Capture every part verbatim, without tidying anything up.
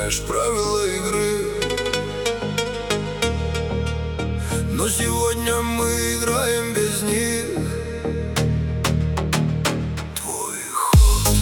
знаешь правила игры. Но сегодня мы играем без них. Твой ход.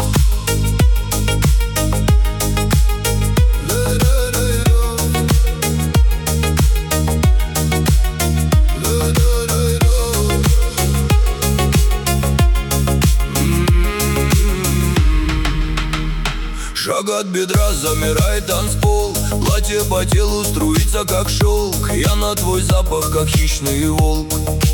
Шаг от бедра, замирает танцпол. Платье по телу струится, как шелк. Я на твой запах, как хищный волк.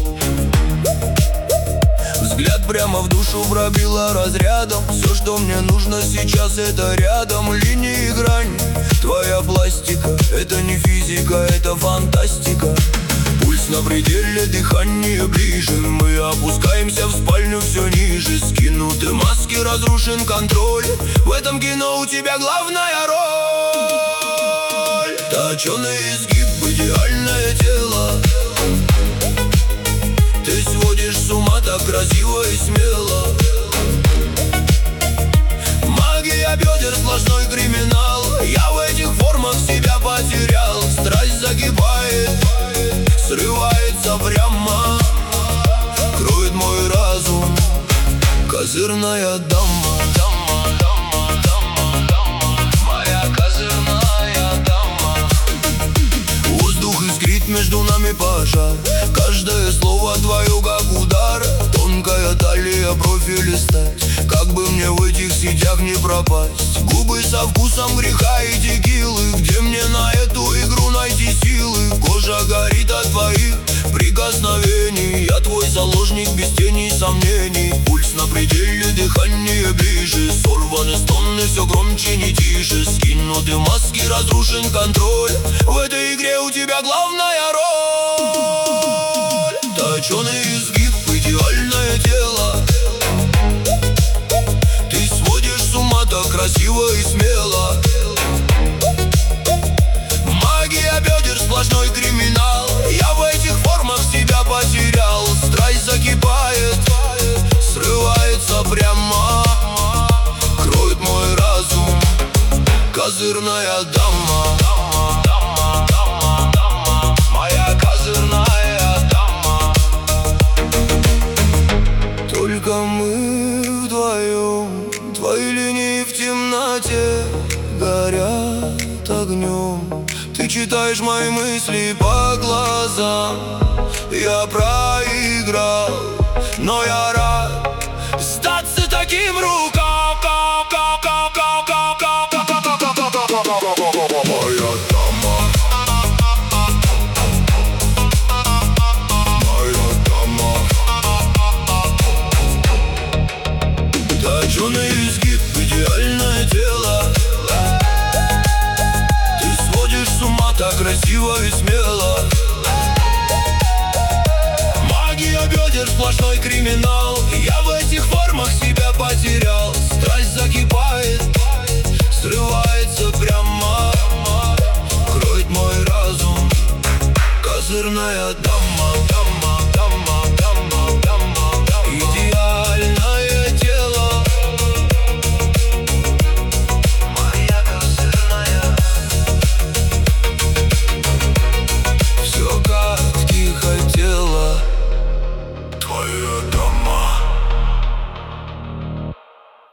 Взгляд прямо в душу пробило разрядом. Все, что мне нужно сейчас, это рядом. Линии и грань, твоя пластика. Это не физика, это фантастика. Пульс на пределе, дыхание ближе. Мы опускаемся в спальню все ниже. Скинуты маски, разрушен контроль. В этом кино у тебя главная роль. Точеный изгиб, идеальное тело. Ты сводишь с ума так красиво и смело. Магия бедер, сплошной криминал. Я в этих формах себя потерял. Страсть загибает, срывается прямо, кроет мой разум. Козырная дама, дама, дама, дама, дама, моя козырная дама. Воздух искрит, между нами пожар. Каждое слово твое как удар. Тонкая талия, профиль стать. Как бы мне в этих сетях не пропасть. Губы со вкусом греха и текилы. Где мне на эту игру найти силы? Кожа горит от твоих прикосновений. Я твой заложник без тени сомнений. Пульс на пределе, дыхание ближе. Сорваны стоны, все громче, не тише. Скинуты маски, разрушен контроль. В этой игре у тебя главная роль. Точеный изгиб, идеальное тело. Ты сводишь с ума так красиво и смело. Магия бедер, сплошной криминал. Я в этих формах себя потерял. Страсть закипает, срывается прямо, кроет мой разум. Козырная дама, дама, дама, дама, дама, моя козырная дама. Только мы вдвоем. Твои линии в темноте горят огнем. Ты читаешь мои мысли по глазам. Я проиграл, но я рад сдаться таким рукам. Моя дама, моя дама. Точеный изгиб, идеальное тело. Ты сводишь с ума так красиво и смело. Магия бедер, сплошной криминал. Я в этих формах себя потерял. Страсть закипает, срывается прямо, кроет мой разум. Козырная дама, дама, дама, дама, дама, дама. Идеальное тело. Моя козырная. Все как ты хотела. Твоя дама.